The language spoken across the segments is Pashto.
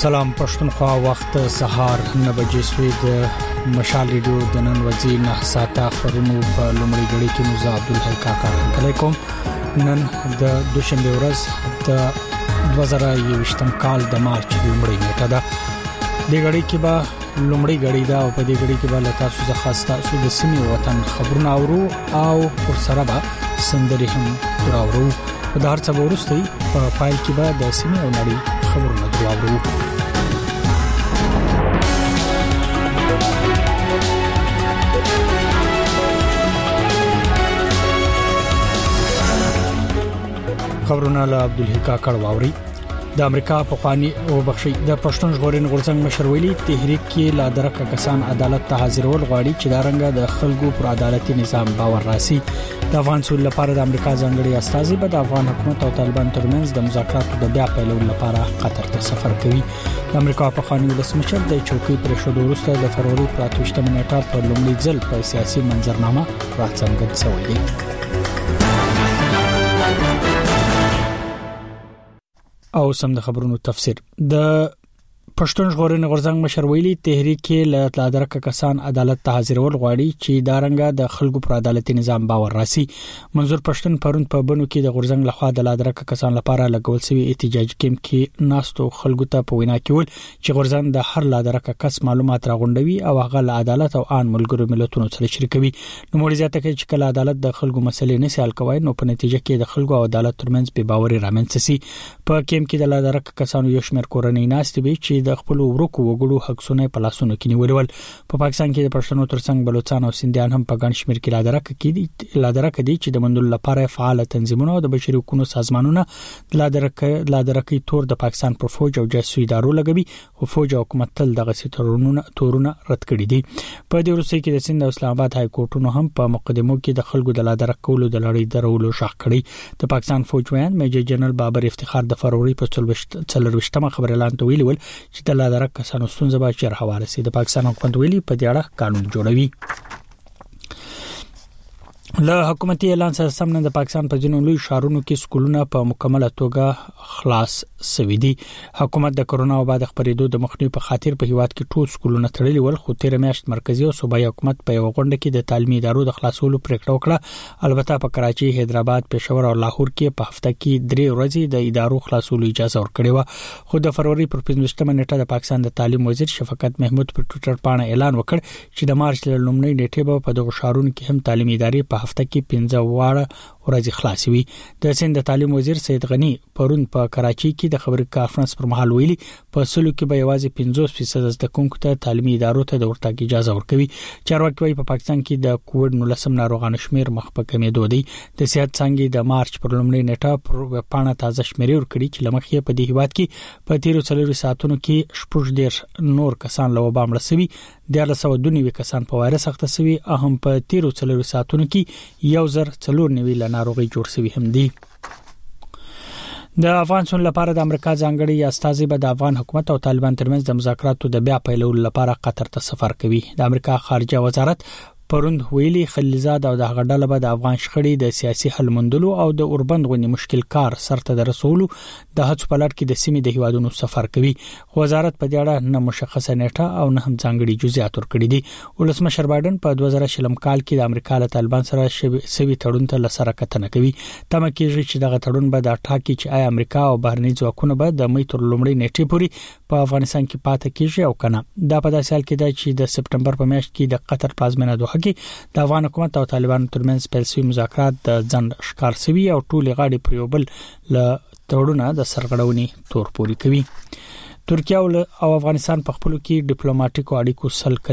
سلام پښتونخوا وخت سهار 9 بجې سوي د مشال ریډیو د نن ورځې 9 ساعته خبرونو په لومړی غړي کې موږ عبدالحی کاکا علیکم نن د دوشنبه ورځ د 2021 کال د مارچ لومړی نیټه ده د غړي کې به لومړی غړي دا او په دې غړي کې به لته څه خاصه د سیمې وطن خبرونه اورو او پر سره به سندري هم راوړو د هر څه ورستي په فایل کې به د سیمې او نړۍ خبرونه دراوړو خبرونه له عبدالحی کاکړ واوري د امریکا په خواني او بخشي د پښتون ژغورنې غورځنګ مشر ویلي تحریک کې لا درکه کسان عدالت ته حاضرول غواړي چې دا رنګه د خلکو پر عدالتي نظام باور راسي د افغان سول لپاره د امریکا ځانګړي استازي به د افغان حکومت او طالبان ترمنځ د مذاکراتو د بیا پیلولو لپاره قطر ته سفر کوي د امریکا په خواني ولسمشر د چوکۍ پر شو وروسته د فروری پر 28 نیټه په لومړي ځل په سیاسي منظرنامه راڅرګند شوی دی او سم د خبرونو تفسیر د پښتون ژغورنې غورځنګ مشر ویلي تحریک کې لا درکه کسان عدالت ته حاضرول غواړي چې دا رنګه د خلکو پر عدالتي نظام باور راسي منظور پښتون پرون په بنو کې د غورځنګ لخوا د لا درکه کسان لپاره لګول شوی احتجاجي کیمپ کې ناستو خلکو ته په وینا کې ول چې غورځنګ د هر لا درکه کس معلومات راغونډوي او هغه له عدالت او ان ملګرو ملتونو سره شریکوي نو مولوی زیاته کوي چې کله عدالت د خلکو مسلې نه سال کوي نو په نتیجه کې د خلکو او عدالت ترمنځ به باور رامنځته شي په کیمپ کې د لا درکه کسانو یو شمېر کورنۍ ناستې وي چې د خپل ورکو وګړو حقونه په لاسونو کې نیولول په پاکستان کې د پښتنو ترڅنګ بلوچستان او سندیان هم په ګڼ شمېر کې لا درکه دي چې د منډول لپاره فعال تنظیمونه او د بشري حقوقو سازمانونه لا درکه تور د پاکستان پر فوج او جاسوسي ادارو لګوي او فوج او حکومت تل دغه تورونه رد کړي دي په دې وروسته کې د سند او اسلام آباد های کورټونو هم په مقدمو کې د خلکو د لا درکولو د لړۍ درولو شاخ کړي د پاکستان فوج ویان میجر جنرال بابر افتخار د فروری په 24 خبر اعلان ته ویل چې د لا درکه کسانو ستونزه به چیرې حواله سي د پاکستان حکومت ویلي په دې اړه قانون جوړوي له حکومتي اعلان سره سمنه د پاکستان په جنوبي شهرونو کې سکولونه په مکمله توګه خلاص شوي دي حکومت د کرونا وبا د خبرېدو د مخنیوي په خاطر په هیواد کې ټول سکولونه تړلي ول خو تیر میاشت مرکزی او صوبایي حکومت په یو غونډه کې د تعلیمي ادارو د خلاصولو پریکړه وکړه البته په کراچي حیدرآباد پېښور او لاهور کې په هفته کې 3 ورځې د ادارو خلاصولو اجازه ورکړې و خو د فروری پر 15 نیټه د پاکستان د تعلیم وزیر شفقت محمود په ټوئیټر باندې اعلان وکړ چې د مارچ لومړۍ نیټه په دغه شهرونو کې هم تعلیمي ادارې په هفته کې 15 ورځې خلاصوي د سند تعلیم وزیر سید غنی پرون په کراچي کې د خبري کانفرنس پر مهال ویلي په سلو کې به یوازې 50% زده کوونکو ته تعلیمي ادارو ته د ورتګ اجازه ورکوي چارواکي وايي په پاکستان کې د کووډ-19 ناروغانو شمیر مخ په کمیدو دی د صحت څنګه د مارچ پر لومړۍ نیټه پر پاڼه تازه شمیرې ورکړي چې لمخې په دې هیواد کې په 13 ساعتونو کې شپږ ډیر نور کسان له وبا مړ شوي 1392 کسان په وایرس اخته شوي هم په 13 ساعتونو کې 1094 له ناروغي جوړ شوي هم دي د افغان سول لپاره د امریکا ځانګړي استازي به د افغان حکومت او طالبان ترمنځ د مذاکراتو د بیا پیلولو لپاره قطر ته سفر کوي د امریکا خارجه وزارت پروند ویلي خلیلزاد او د غډاله به د افغان شخړې د سیاسي حل موندلو او د اوربند غونې مشکل کار سرته د رسولو د هڅو په لړ کې د سیمې د هیوادونو سفر کوي وزارت په دې اړه نه مشخصه نیټه او نه هم ځانګړي جزئیات ورکړي دي ولسمشر بایدن په 2020 کال کې د امریکا له طالبان سره سوي تړون ته لسره کتنه کوي تمه کېږي چې دغه تړون به د ټاکي چې آیا امریکا او بهرني ځواکونه به د مې تر لومړۍ نیټې پورې په افغانستان کې پاتې کېږي او کنه دا په داسې حال کې ده چې د سپټمبر په میاشت کې د قطر پلازمینه دوحه کې د افغان حکومت او طالبانو ترمنځ پیل شوي مذاکرات د ځند ښکار شوي او ټول غاړي پر یو بل له تړونه د سرغړونې تور پوري کوي ترکیه او افغانستان په خپل کې ډیپلوماټیکو اړیکو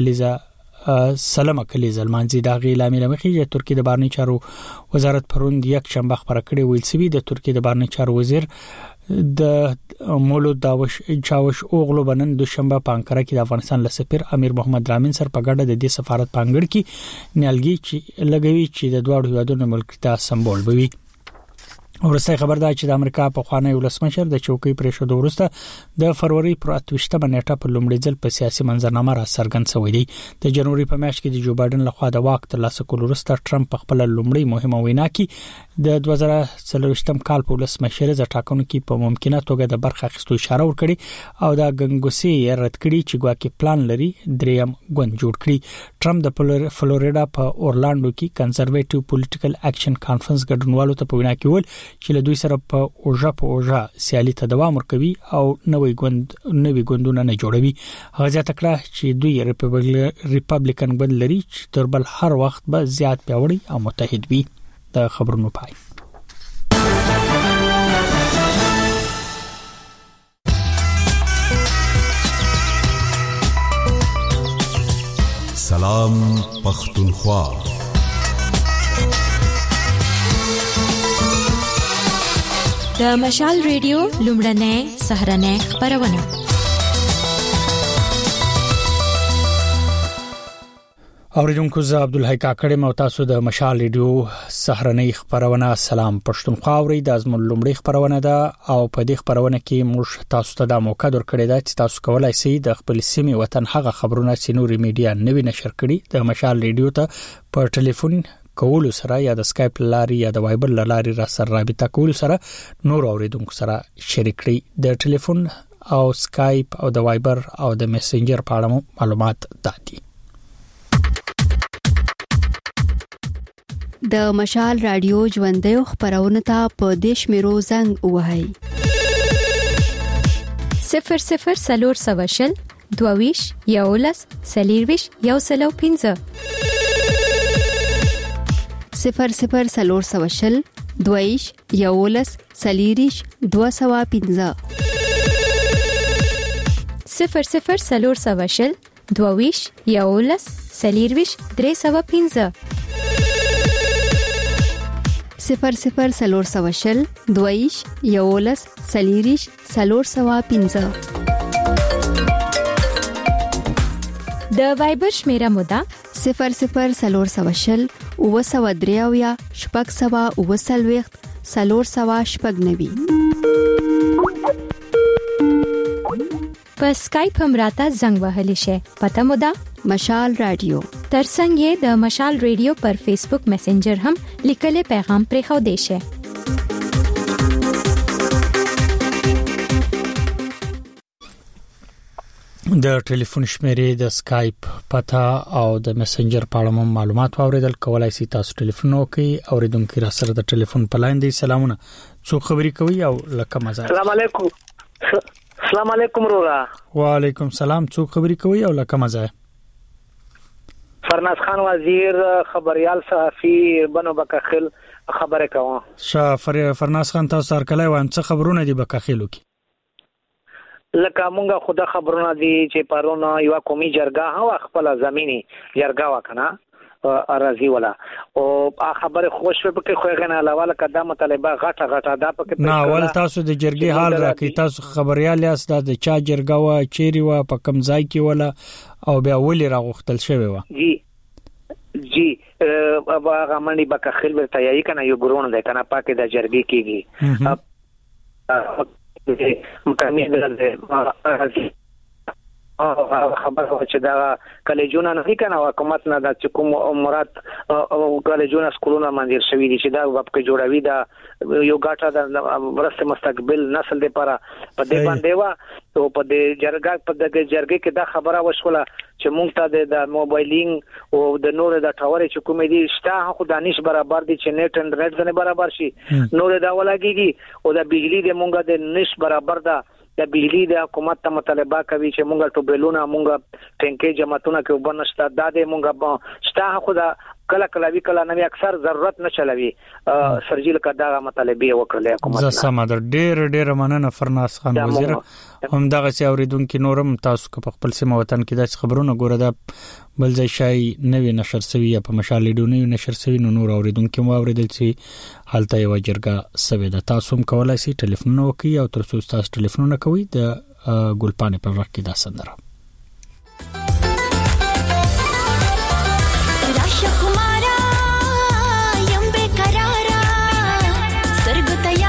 سلام کلیزه المانځي د غیلامي لمخې چې ترکیه د بهرنی چارو وزارت پروند یک شنبه خبره کړې ویل سوي د ترکیه د بهرنی چارو وزیر د مولود چاوش اوغلو بنن دوشنبه په انقره کې د افغانستان له سفیر امیر محمد رامین سره په ګډه د دې سفارت پانګړ کې نیالګي چې لګوي چې د دوه هیوادونو ملکیت سمبول بوي ورسته خبر ده چې د امریکا په خوانی ولسمشر د چوکۍ پریښودو وروسته د فروری پر 28 نیټه په لومړي ځل په سیاسي منظرنامه را څرګند شوی دی. د جنوري په میاشت کې د جو بایدن لخوا د واک ترلاسه کولو وروسته ټرمپ په خپل لومړی مهمه وینا کې د 2023م کال په ولسمشریزه ټاکنو کې په ممکنه توګه د برخه اخیستو اشاره ورکړي او د ګنګوسي رد کړي چې ګواکې پلان لري دریم ګوند جوړ کړي. ټرمپ د فلوریدا په اورلاندو کې کنزرویټیو پولیټیکل اکشن کانفرنس ګډونوالو ته په وینا کې ول چې له دوی سره په اوجا سیالي ته دوام ورکوي او نوې ګوندونه نه جوړوي. هغه ځکه چې دوی ریپابلیکن ګوند لري چې تر بل هر وخت به زیات پیاوړي او متحد وي. د خبرونو پای. سلام پختونخوا. د مشال ریډیو لومړنۍ سهرنۍ خبرونه. اوریدونکو زه عبدالحی کاکړی مو تاسو د مشال ریډیو سهرنۍ خبرونه سلام پښتونخوا اوري د ازمن لومړی خبرونه ده او په دې خبرونه کې موږ تاسو ته د موقع درکړی دا چې تاسو کولای شئ د خپل سیمې وطن هغه خبرونه چې نوري میډیا نوي نشر کړي د مشال ریډیو ته په ټلیفون کولو سره یا د سکایپ لاري یا د وایبر لاري را سره رابطه کولو سره نور اوریدونکو سره شریک کړئ. د ټلیفون او سکایپ او د وایبر او د میسنجر په اړه معلومات دادي. د مشال رادیو ژوندۍ خبرونه ته په دیش میرو زنګ وهاي 00 سلور سواشل دوویش یولس سلیرویش یوسلو 15 00 سلور سواشل دوویش یولس سلیریش 215 00 سلور سواشل دوویش یولس سلیرویش 315 00 سلور سواشل دویش یولس سلیریش سلور سوا 15. د وایبر شمیره مودا 00 سلور سواشل او سوا دریاویا شپږ سوا او سلويخت سلور سوا شپږ نوي. په سکایپ هم راته زنګ وهلی شي. پته مودا مشال رادیو. ترڅنګ یې د مشال ریډیو پر فیسبوک میسنجر هم لیکلي پیغام پرې خو دی شي. د ټلیفون شمیرې د سکایپ پته او د میسنجر په اړه معلومات واوریدل کولای شئ. تاسو ټلیفون وکړئ اوریدونکو را سره د ټلیفون په لاین دی. سلامونه څو خبرې کوي او لکه مزه. السلام علیکم رورا. وعلیکم سلام څو خبرې کوي او لکه مزه. فرناز خان وزیر خبريال صحافي بنو بکخل خبره کوم. فرناز خان تاسو سره کله وایم څه خبرونه دي بکخلو کې؟ لکه مونږه خدا خبرونه دي چې پرونه یو قومي جرګه هوا خپل زميني جرګه وکنه ارازي ولا او خبره خوش په خو غنه علاوه لکه د مطالبه غټه دا پکې نه ول تاسو د جرګې حال راکې تاسو خبريال یاست د چا جرګه وا چيري وا په کم ځای کې ولا او بیا ولې راغختل شوی و؟ جی هغه منی بکخل ورته یی کنه یو ګرون ده کنه پاکه د جرګې کېږي مکمل ده خبر چې دا کالجونه نه کنه حکومت نه د کوم مراد او کالجونه سکولونه منځ شوی دي چې دا په جوړوي دا یو غاټه د ورسته مستقبل نسل لپاره په دې باندې وا او په دې جرګه کې دا خبره وشوله چې مونږ ته د موبایلینګ او د نور د ټاورې چې کومې دي شته خو دانش برابر دي چې نت انټرنیټ نه برابر شي نور دا ولاګيږي او د بجلی د مونږه د نش برابر ده د بجلی د حکومت ته مطالبه کوي چې مونږه ټوبلونه مونږه ټینکې جماعتونه کې وبنشته د دې مونږه شته خو دا کله وی کله نو اکثر ضرورت نه چلوي سرجیل کدا مطالبه وکړلې حکومت. زه سمادر ډېر مننه فرناز خان وزیر. هم دغه څي اوریدونکو نورم تاسو په خپل سیمه وطن کې د خبرونو ګوره دا بل ځای شای نوې نشر سوي یا په مشال لیډو نوې نشر سوي نور اوریدونکو مو اوریدل چې حالت یو جرګه سوي د تاسو هم کولای شئ ټلیفون وکړئ او تر څو تاسو ټلیفون کوي د ګلپانې په وخت کې دا سندره يم بقرارا سرګ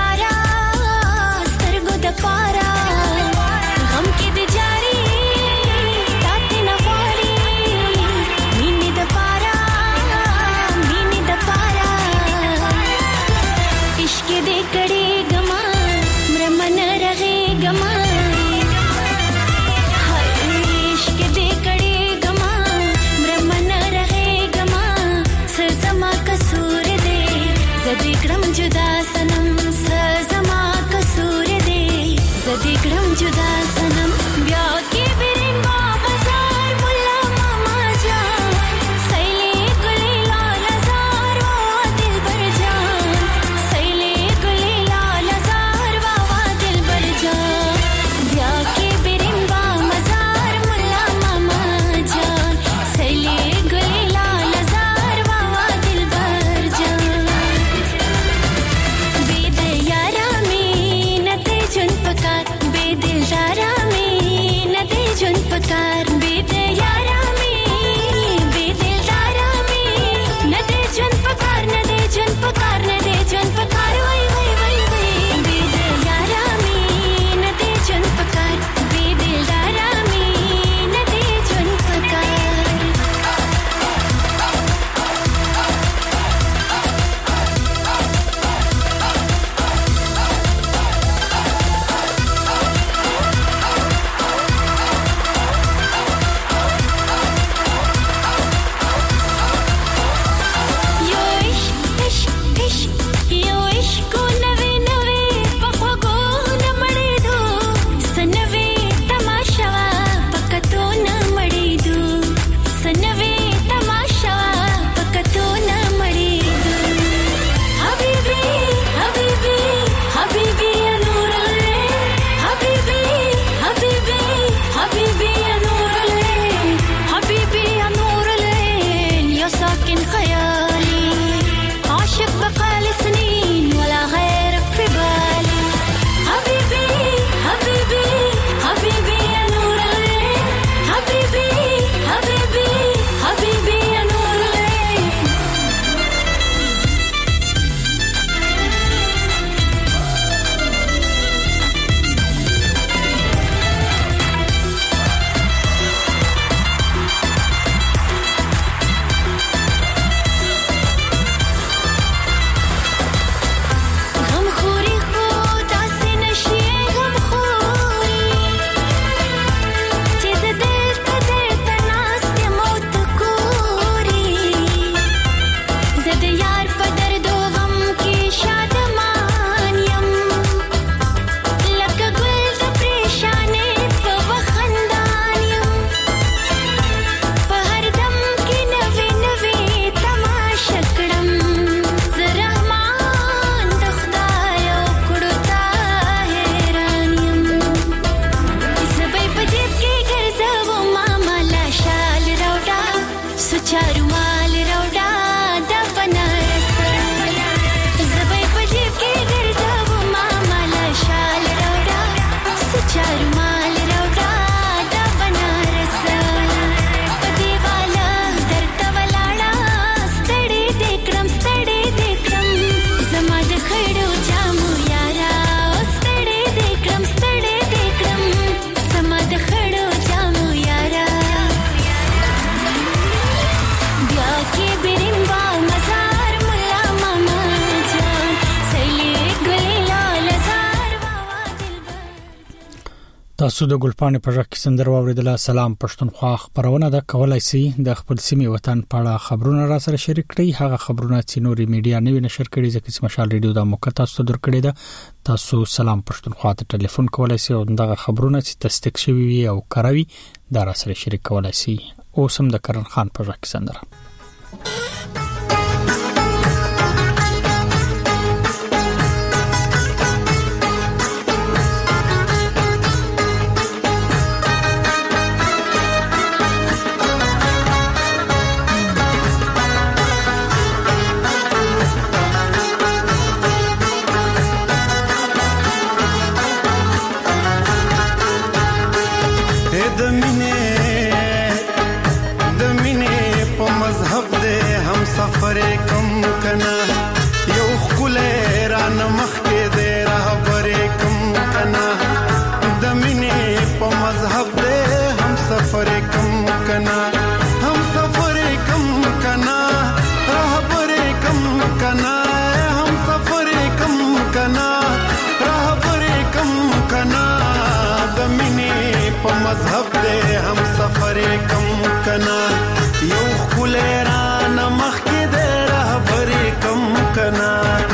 सुचारू माल रौड़ा दा बनारस जबै पजे के गर्दव माला शाल रौड़ा सुचारू माल रौड़ा दा बनारस पदेवाला दर्तवलाड़ा स्तड़े देक्रम समाज खड़ो जामू यारा स्तड़े देक्रम समाज खड़ो जामू यारा ब्या के बिरिंबा मजार मुल्ला मामा जान सैले गुले लाल जार बाबा दिलबर تاسو د ګلپانې په ژغ کې سندره واوریدله. سلام پښتونخوا خبرونه د کولای سي د خپل سیمې وطن په اړه خبرونه را سره شریک کړئ. هغه خبرونه چې نوري میډیا نوی نشر کړي ځکه چې مشال ریډیو د موقع تاسو ته درکړي ده. تاسو سلام پښتونخوا ته ټلیفون کولای سي او دغه خبرونه چې تصدیق شوي وي او کاروي دا را سره شریک کولای سي. اوس هم د کرن خان په ژغ کې سندره सफर कम कना यो खुले रान मख के दे रहबर कम कना दमिने प मजहब दे हम सफर कम कना हम सफर कम कना रहबर कम कना हम सफर कम कना रहबर कम कना दमिने प मजहब दे हम सफर कम कना यो खुले रान मख के दे रहबर कम कना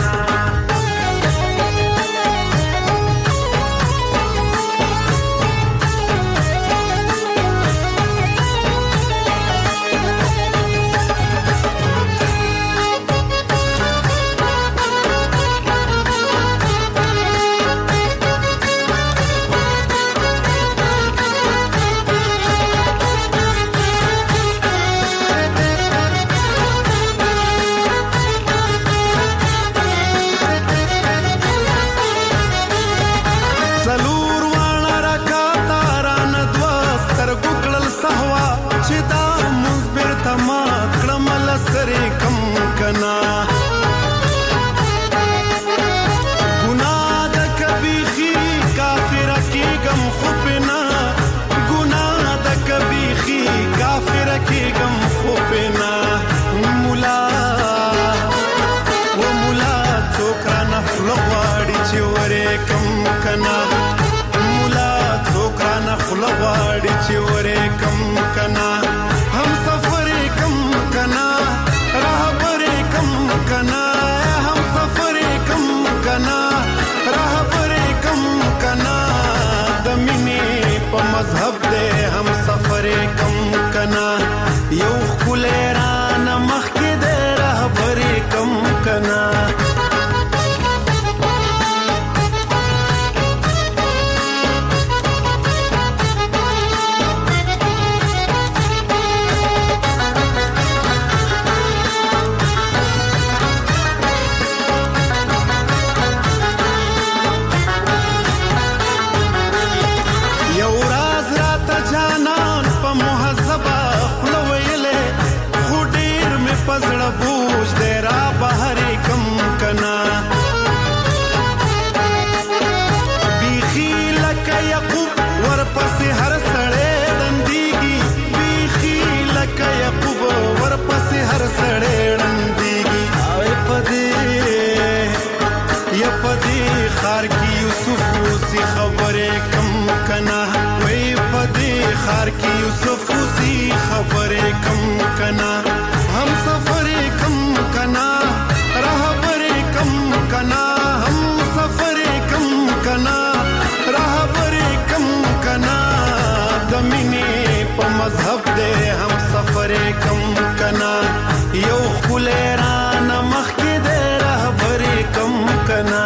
मजहब दे हम सफर कम कना यो खुलेरा नमख के दे रहबर कम कना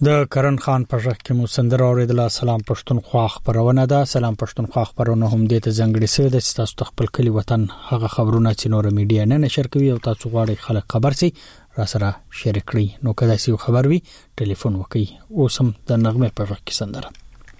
د کرن خان په ژغ کې مو سندره اوریدله. سلام پښتونخوا خبرونه ده. سلام پښتونخوا خبرونه هم د ته ځنګړي سره د تاسو خپل کلی وطن هغه خبرونه چې نور میډیا نه نشر کوي او تاسو غواړئ خلک خبر سي را سره شریک کړئ. نو کله چې خبر وي ټلیفون وکړئ. اوسم د نغمه په ژغ کې سندره.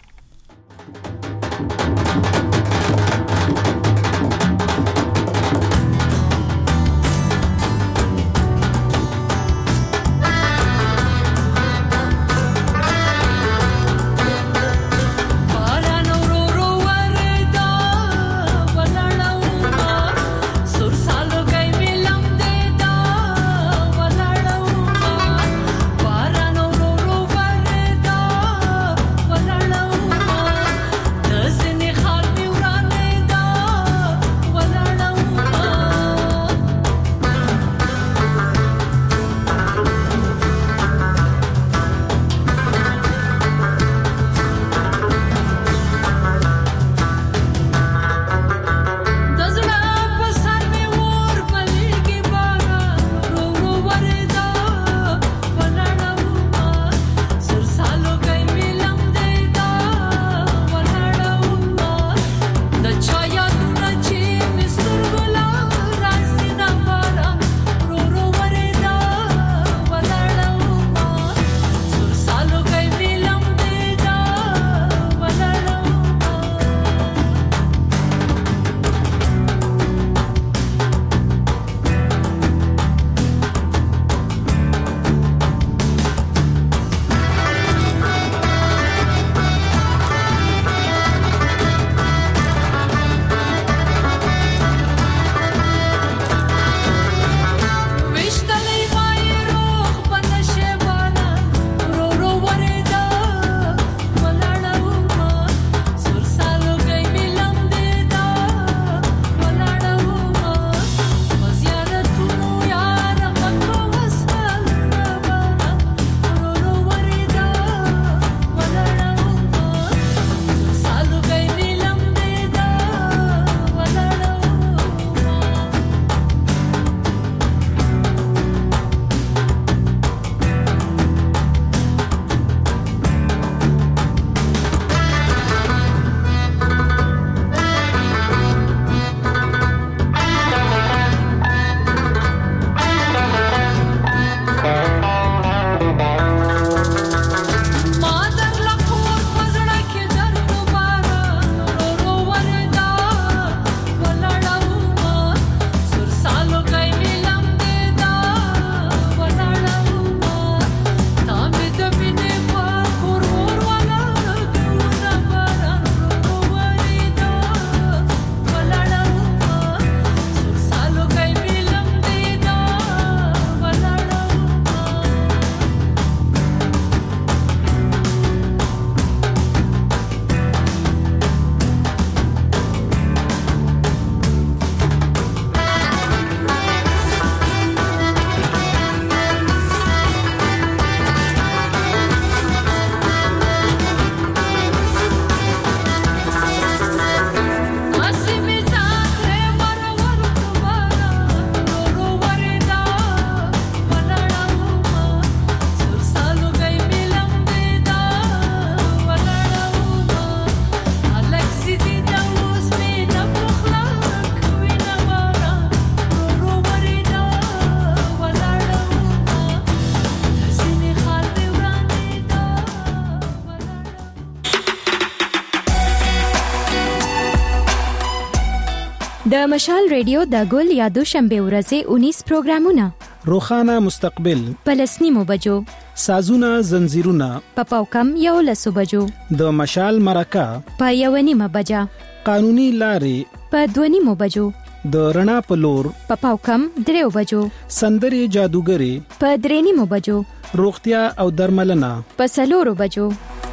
د مشال ریډیو د ګل یادو شنبه ورځې 19 پروګرامونه روخانه مستقبل پلسنیمو بجو سازونه زنجیرونه پاوکم یو لسو بجو د مشال مرکه په یونیمه بجا قانوني لارې په دونیمو بجو د رڼا په لور پاوکم دریو بجو سندري جادوګری په درېنیمو بجو روغتیا او درملنه په سلورو بجو.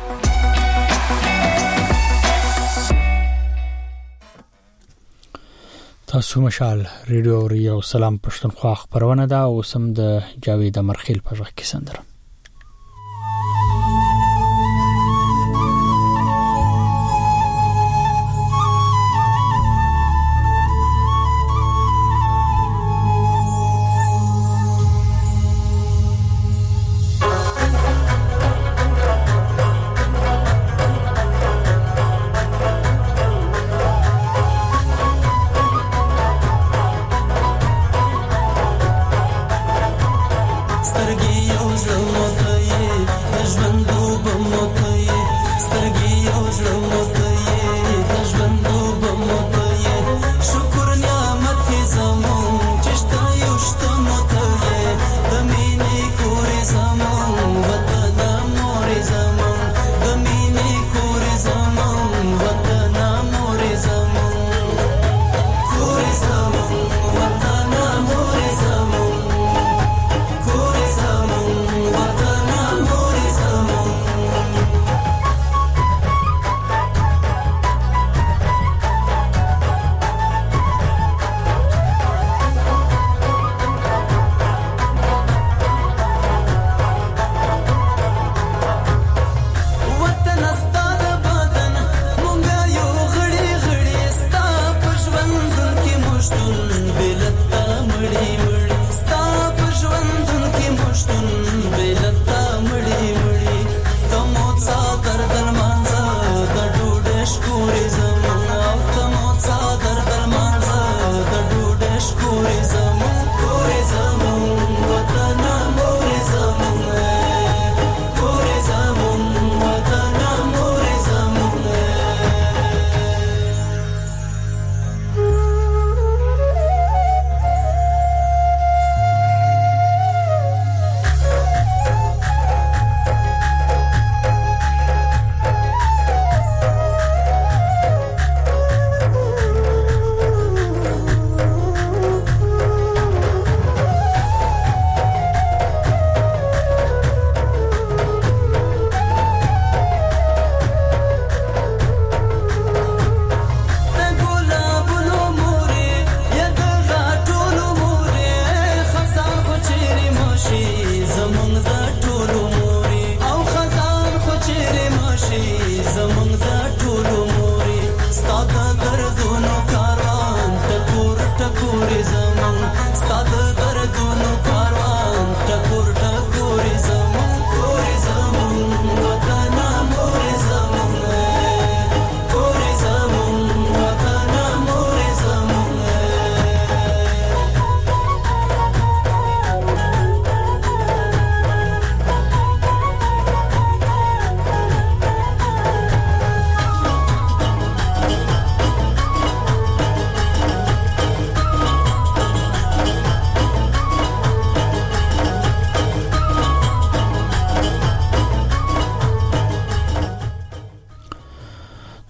تاسو مشال ریډیو ریو سلام پښتونخوا خبرونه ده او سم د جاوید امرخیل په ژغ کې سندره.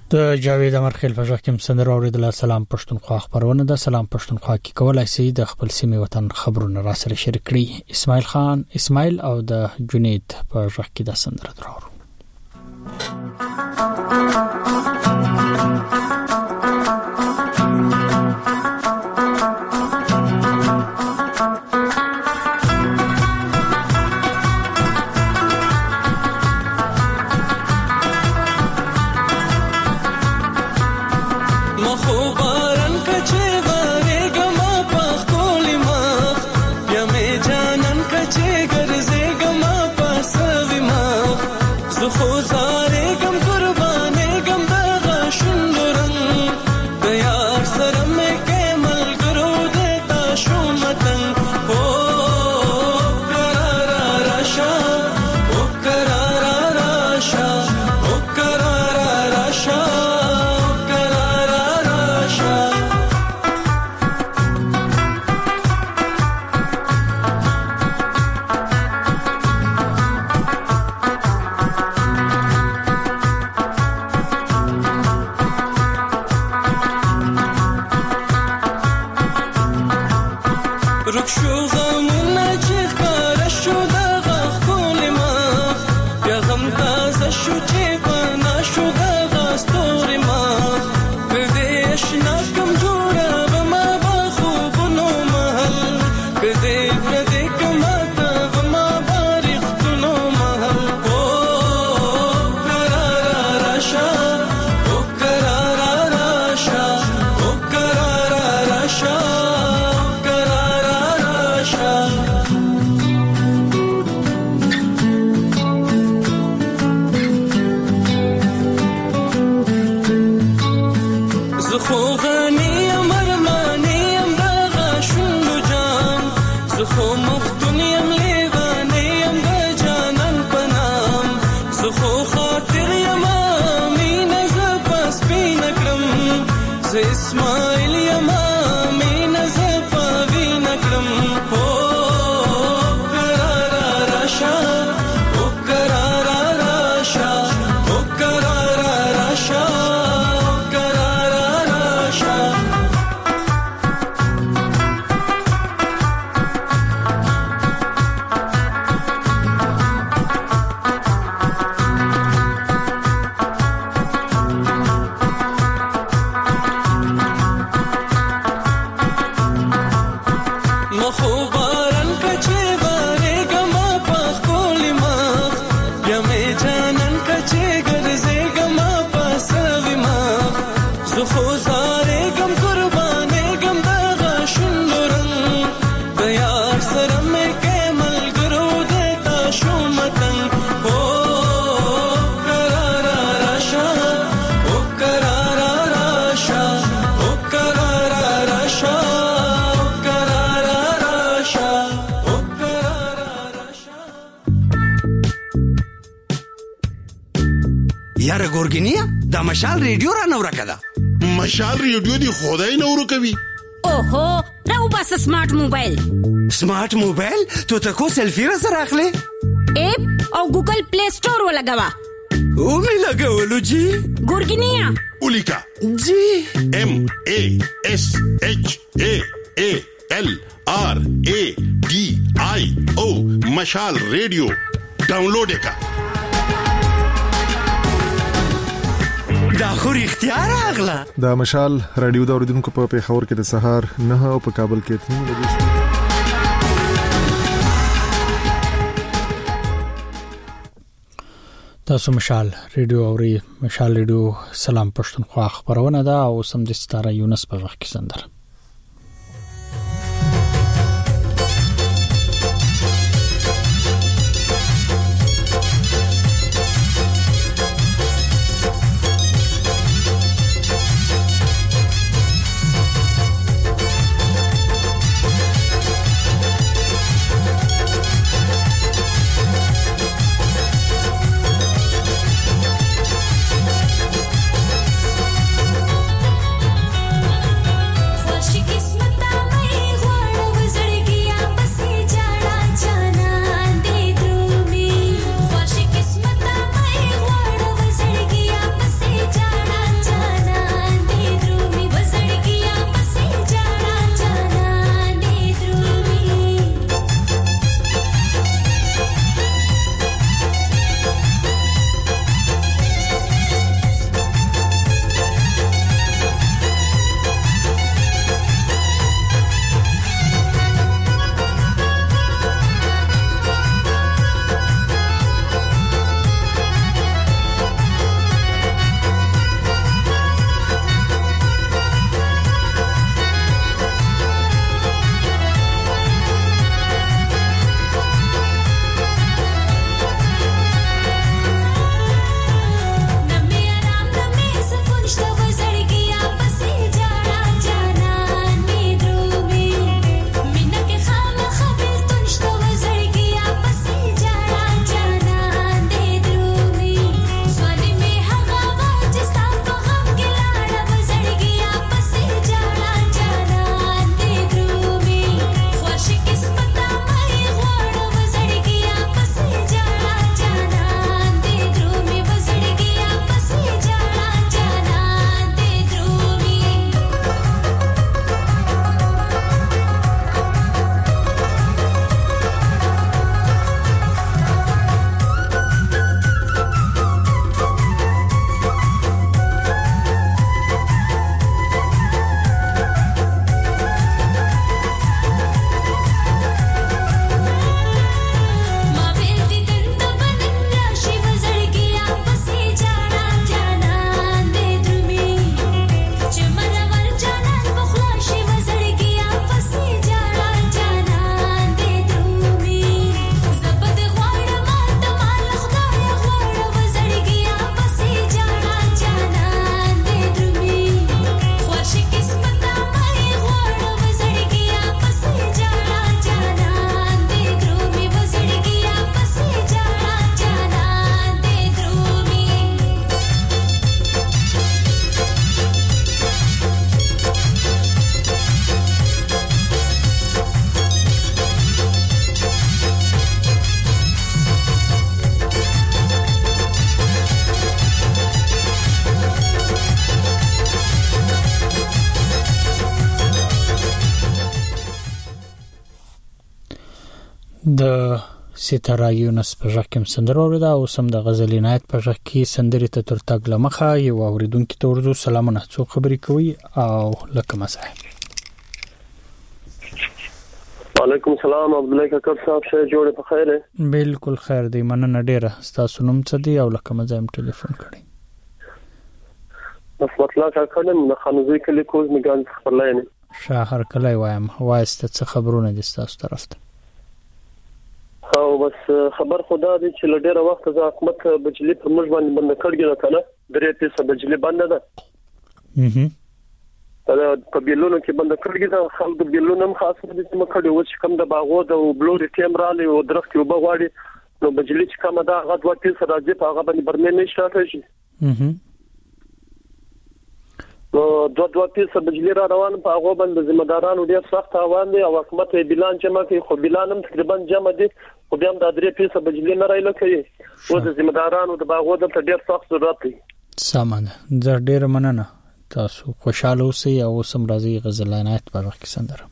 د جاوید امرخیل په ځخ کې سندره اوریدل. سلام پښتونخوا خبرونه ده. سلام پښتونخوا کې کولای شي د خپل سیمې وطن خبرونه را سره شریک کړي. اسماعیل او د جنید په ځخ کې د سندره درو. یاره ګورګینیا دا مشال ریډیو را نو راکړه. مشال ریډیو دی خدای نو ورکوي. اوهو راو بس سمارټ موبایل. سمارټ موبایل ته تاسو سلفي را سره اخلي اپ او ګوګل پلی سٹور ولګوا. او می لګولو جی ګورګینیا اولیکا جی MASHALRADIO مشال ریډیو ډاونلوډ کا. دا خو اختیار اغلا. دا مشال رادیو دا اوریدونکو په پیښور کې د سهار 9 او په کابل کې 3 بجې. تاسو مشال ریډیو سلام پښتونخوا خبرونه ده او سم د ستاره یونس په وخت کې سندره. د ستاره یونس په ځکه سندره ورده او سم د غزل عنایت په ځکه سندره ته تر تاګ لمخه یو اوریدونکو ته ورزو سلامونه څو خبرې کوي او لکه مسای وعلیکم السلام عبد الله کاکر صاحب شه جوړه په خیر بالکل خیر دی مننه ډیره تاسو نوم څه دی او لکه مزایم ټلیفون کړی بس مطلب کاکر د خانوزي کلی کوز میګان خپلای شهر کلی وایم وایسته څه خبرونه دي تاسو طرف ته او بس خبر خدا دې چې لډیره وخت ځا حکومت بجلی پر موږ باندې بند کړی نه کنه 3% بجلی بند ده دا په بیلونو کې بند کړی دا خلک بیلونو هم خاصه دي چې مکړي و چې کم د باغو د بلوري ټیم رالي او درخت یو بغواړي نو بجلی چې کومه دا غد 2% راځي په هغه باندې برمه نه شاته شي نو 2% بجلی را روان په هغه باندې ذمہ دارانو ډیر سخت روان دي او حکومت بیلان جمع کوي خو بیلان هم تقریبا جمع دي خو بیا هم د 3% بجلی نه راځي کوي او د ذمہ دارانو د باغو د ډیر سخت ضرورت دی سامان زه ډیر مننه تاسو خوشاله اوسئ او سم راځي غزلانات په وخت کې سندره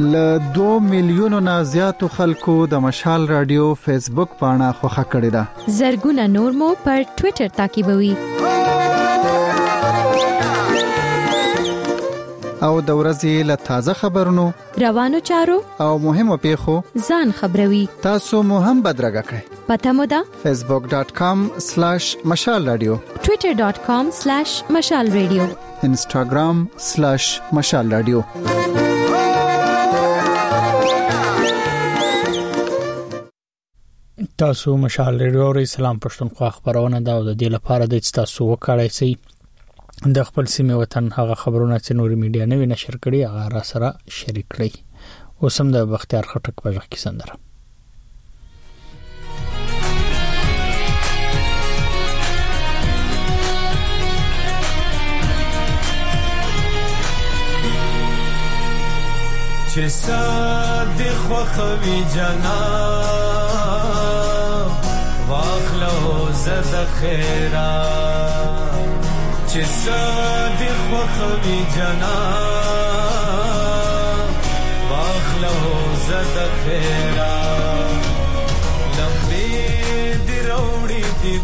ل 2 میلیونو نه زیاتو خلکو د مشال رادیو فیسبوک پاڼه خوښه کړې ده. زرګونه نور مو پر ټوئیټر تعقیبوي. او د ورځې له تازه خبرونو، روانو چارو او مهمو پیښو ځان خبروي. تاسو مو هم بدرګه کړئ. پته مو ده facebook.com/mashalradio، twitter.com/mashalradio، instagram/mashalradio. تاسو مشال ریډیو ری سلام پښتونخوا خبرونه دا د دې لپاره د تاسو وکړای سي د خپل سیمه وطن هغه خبرونه چې نوري میډیا نه نشر کړي هغه را سره شریک کړئ. اوسم د بختیار خټک په ځخ کې سندره چې صادق خوخوي جنا واخلو زد خیرا چې صادق خوخوي جنا واخلو زد خیرا لمبي دی روړي دی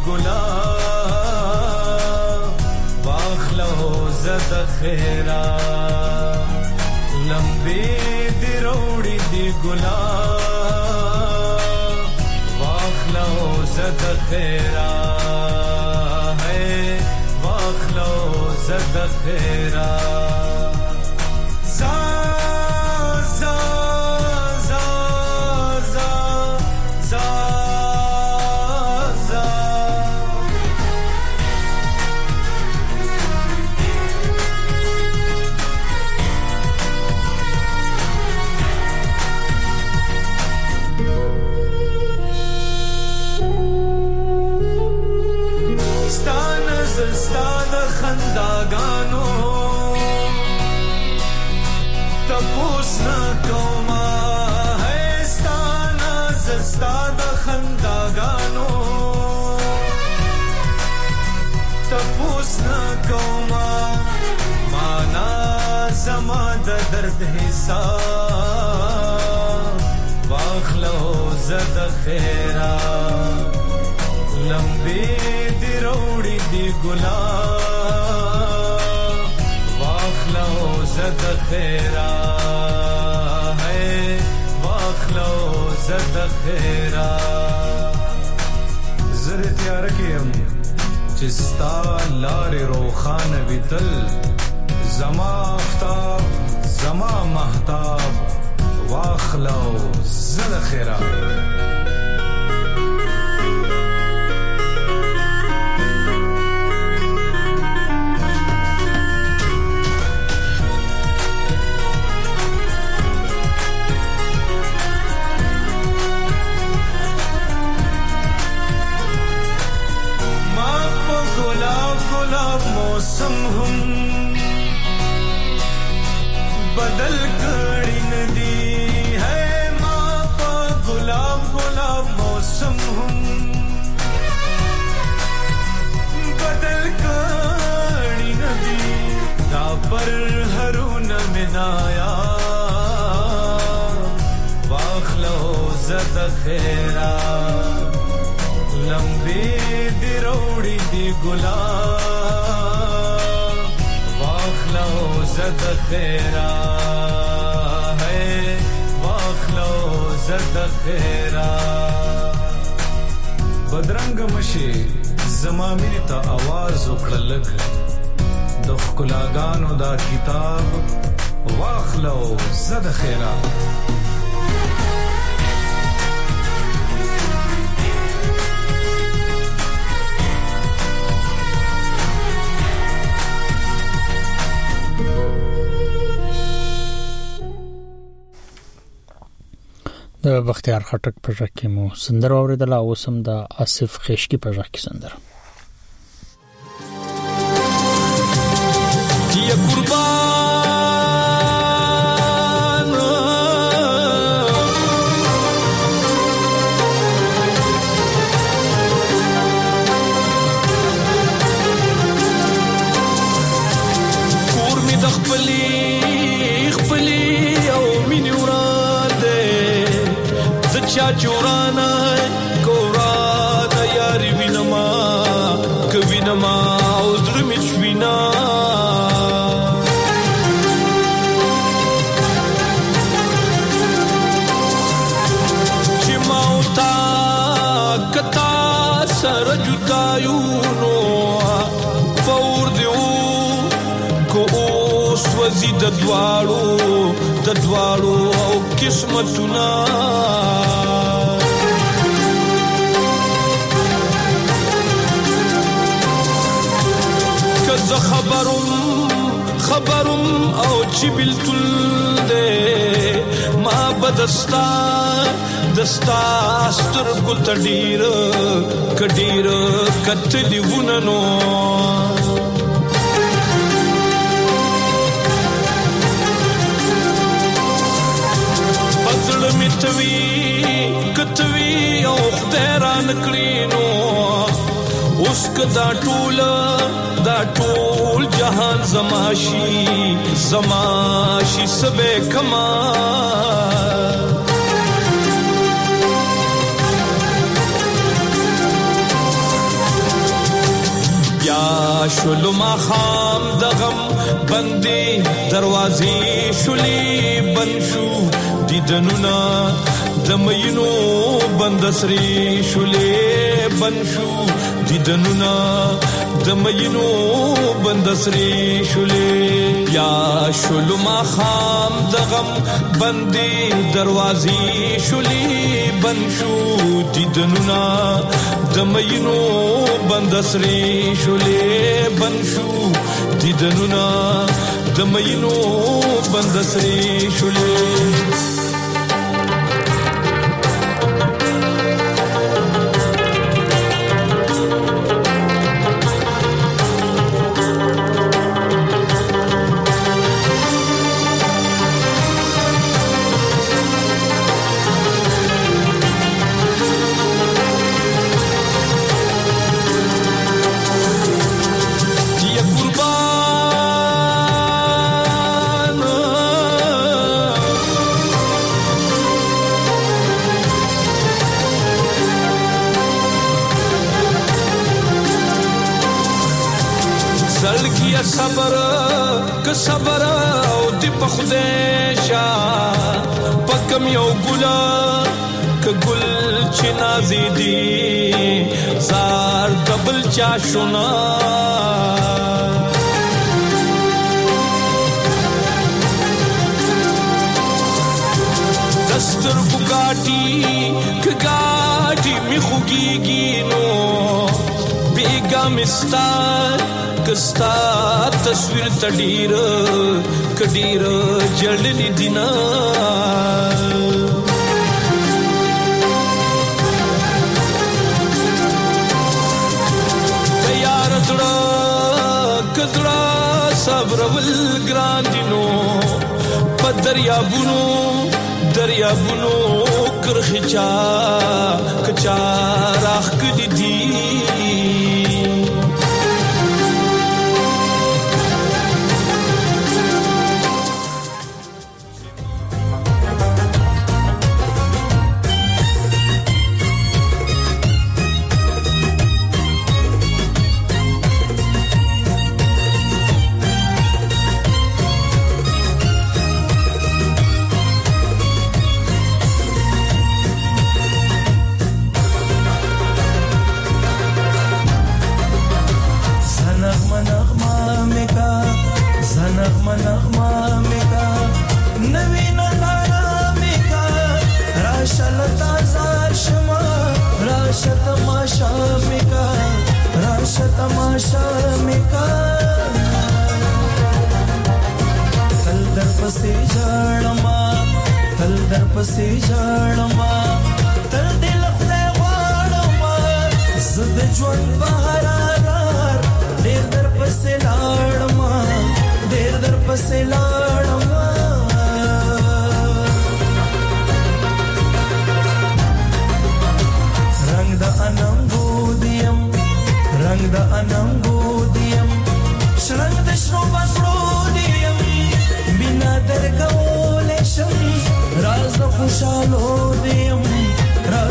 ګلاب واخلو زد خیرا لمبي دی روړي دی ګلاب واخلو زد خیرا ہے واخلو زد خیرا زا زا زا زا زا زا ستانه خنداګانو تپوس نه کوما ہے ستانه خنداګانو تپوس نه کوما معنا زما د درد حساب واخلو زد خیرا لمبي دی روړي دی ګلاب واخلو زد خیرا ہے واخلو زد خیرا زره تیار کیم چې ستا لارې روخانه ویتل زما افتاب زما محتاب واخلو زد خیرا موسم هم بدل کړي ندي ہے ما په ګلاب موسم هم بدل کړي ندي دا پر هرونه منایا واخلو زد خیرا لمبي دی روړي دی ګلاب واخلو زد خیرا ہے واخلو زد خیرا بدرنګ مشي زما مینه ته आवाज وکړلګ د خلاګانو دا کتاب واخلو زد خیرا د بختیار خټک په ځخ کې مو سندره اوریدله. اوسم د آصف خشکی په ځخ کې سندره یا قربان کور می د خپلې او مینې ورا چا چورانا کورانا یاری وینما کوینما او درمی چوینا چې ماوتا کتا سره جدایونو فور دیو کو اوس وزي د دواړو او قسمتونه کزه خبرم او چې بلتل ده ما بدستا دستا سترګو تډیر کډیر کتلی وننو کتوی او خدای نکړینو اوس کدا ټول جهان زماشي سبه کما یا شلو ما خام دغم بندي دروازې شولي بنشو دیدنونا دمینو بندسری شولې بنشو دیدنونا دمینو بندسری شولې یا شلو ما خام دغم بندي دروازې شولې بنشو دیدنونا دمینو بندسری شولې بنشو دیدنونا دمینو بندسری شولې صبر او دی په خدای شا پکم یو ګلا ک ګل چې نازې دی زار دبل چا شونا دستر بوګاټي می خوږيږي نو بیګا مستار کستا تصویر تډیر کډیر جړلې دینا تیار کدړه صبر ول ګران دینو په دریابونو کرخچا کچا راخ کدي دی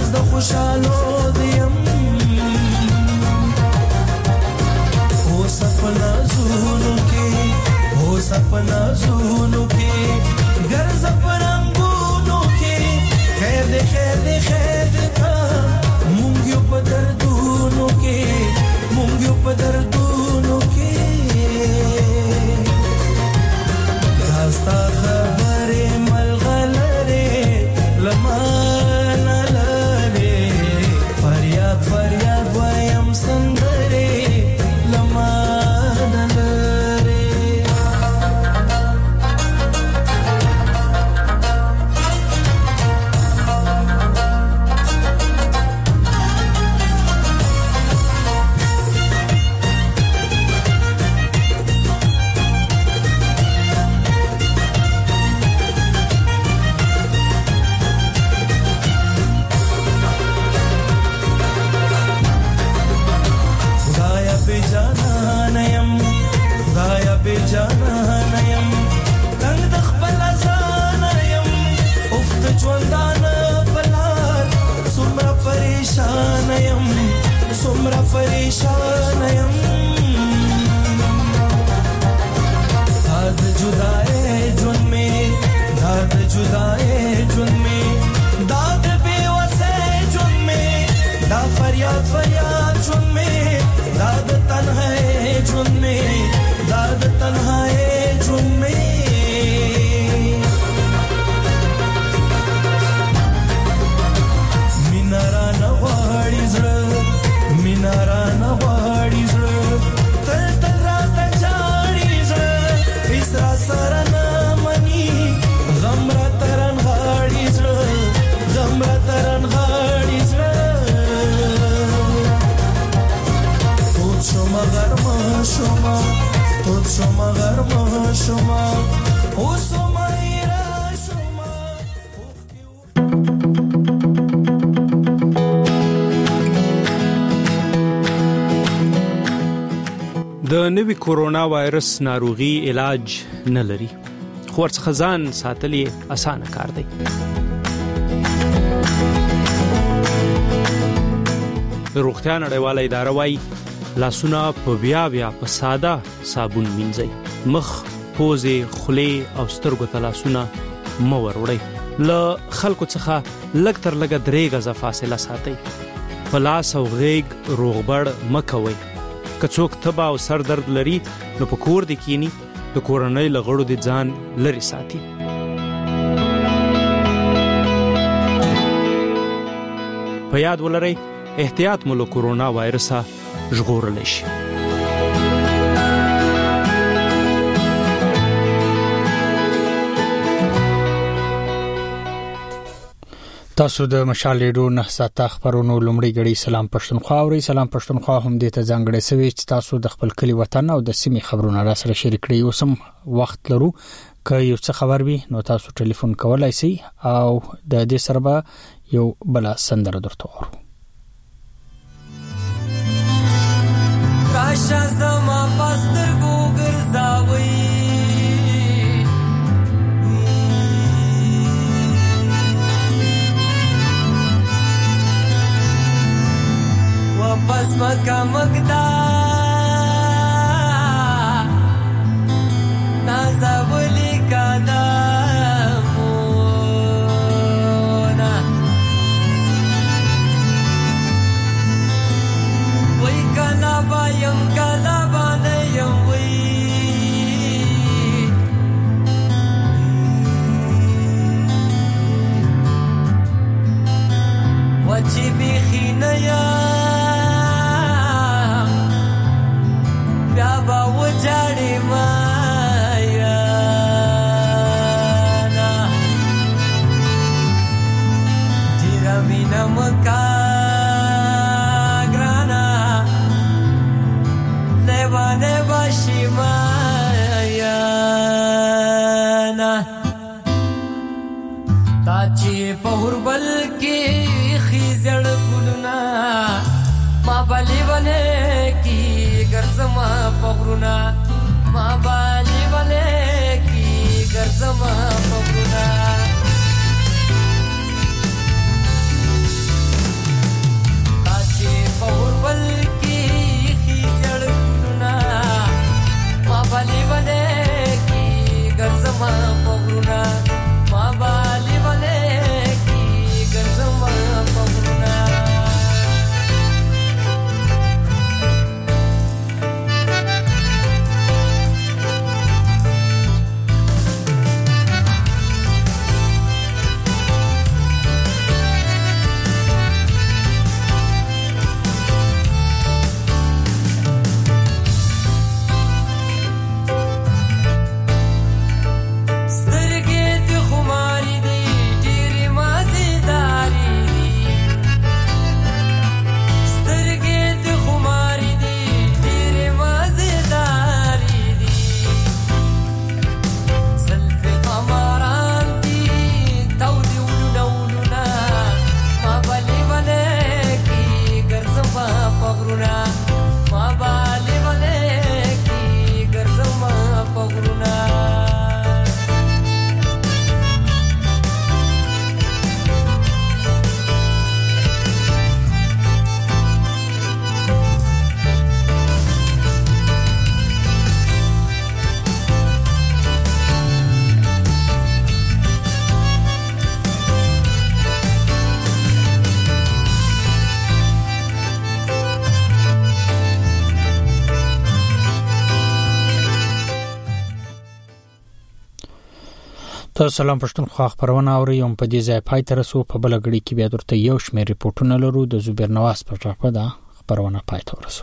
راز د خوشالو دیم او سپنا زونو کې او سپنا زونو کې ګرځ پرنګونو کې خیر دې خیر دې خیر دې مونږ یو په دردونو کې مونږ یو په دردونو کې داستا خبره ملغلره لمان لره فریاد فریاد وایم سندره لمان لره جانانیم تنگ د خپل ځانیم افت ژوندان بلار سمرا پریشانیم سمرا پریشانیم داد جدائے جن میں داد جدائے جن میں داد بے وسے جن میں دا فریاد فریاد جن میں داد تنہائی جن میں داد تنہائی جن میں مینارا نغاڑی زر مینارا نغاڑی زر تل تل رات جاڑی زر اسرا سرنا منی غمرا ترن غاڑی زر غمرا ترن غاڑی زر توت شما غرما شما توت شما غرما شما او شما ایرا شما د نوي کورونا وایرس ناروغي علاج نه لري خو ورڅخه ځان ساتل اسانه کار دی. روغتیا نړیواله اداره وايي لاسونه په بیا په ساده صابون مینځئ، مخ، پوزې، خولې او سترګو ته لاسونه مه وروړئ. له خلکو څخه لږ تر لږه 3 غزه فاصله ساتئ. په لاس او غیږ روغبړ مه کوئ. که څوک تبه او سر درد لري نو په کور دې کینی، د کورنۍ له غړو دې ځان لرې ساتي. په یاد ولرئ احتیاط مو له کورونا وایرسه ژغورلی شي. تاسو د مشال ریډیو نه ساته خبرونو لومړی غړي سلام پښتونخوا او سلام پښتونخوا هم دې ته ځانګړی سوي چې تاسو د خپل کلی وطن او د سیمې خبرونه را سره شریک کړئ. اوسم وخت لرو که یو څه خبر وي نو تاسو ټلیفون کولای شئ او د دې سره به یو بل سندره درته ورو. کاشا زما پستر ګوګر زاوي واپس مکا مگدا نازولی کادا مونا وی کلا بایم کلا بانیم وی وچی بیخی نیا بابا وجاړې مایا نا تیرا مینا مکا ګرانا لیوانه باشي مایا نا تا چې په بل کې خيزړ ګلنا ما بلې ونه کی ګرځما پغرونا ما بالي ولې کی ګرځما پغرونا تاسو سلام پښتونخوا خبرونه اورئ یم په دې ځای پای تر سو په بلګړی کې بیا درته یو شمېر ریپورتونه لرو د زبیر نواز په ټاپه ده خبرونه پای ته ورسو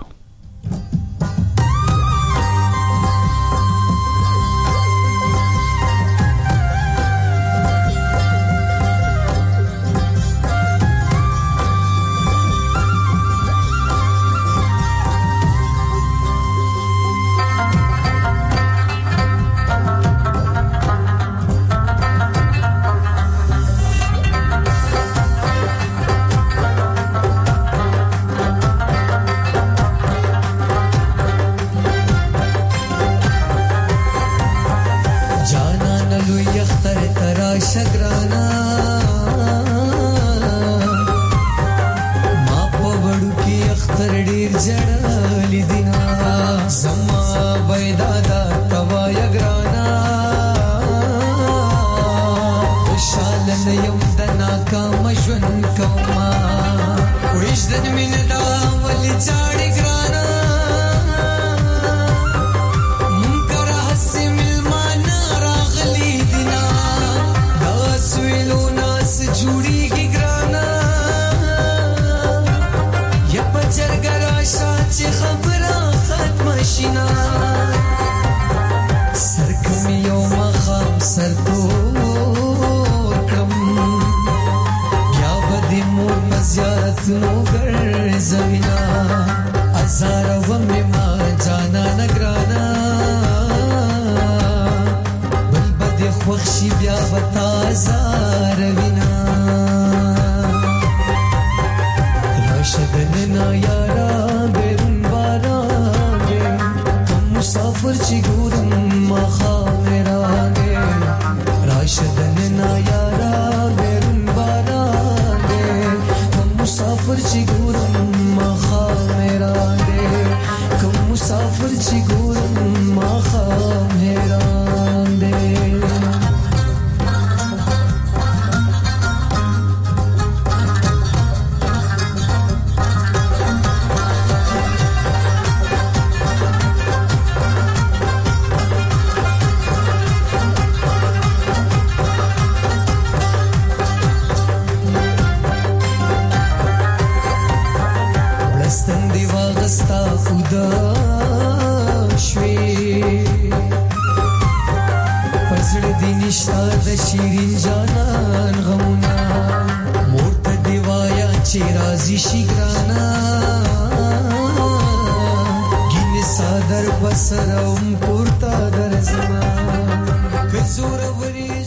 Sadar basaram kurta dar zaman kazura varis